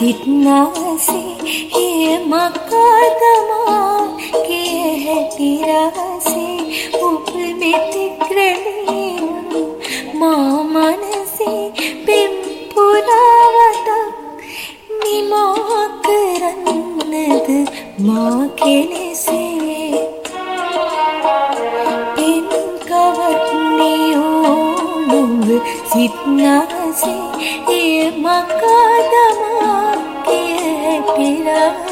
සිත්නාසේ හිය මකදමා කිය හැටිරාසේ උපමිති ක්‍රමීවුණු මා මනසේ පිම්පුරාවතක් නිමා කරන්නද මා කෙලෙසේ පින්කවත්නියෝනුව සිත්නාසේ හිය මකදමා කිය හැටිරාසේ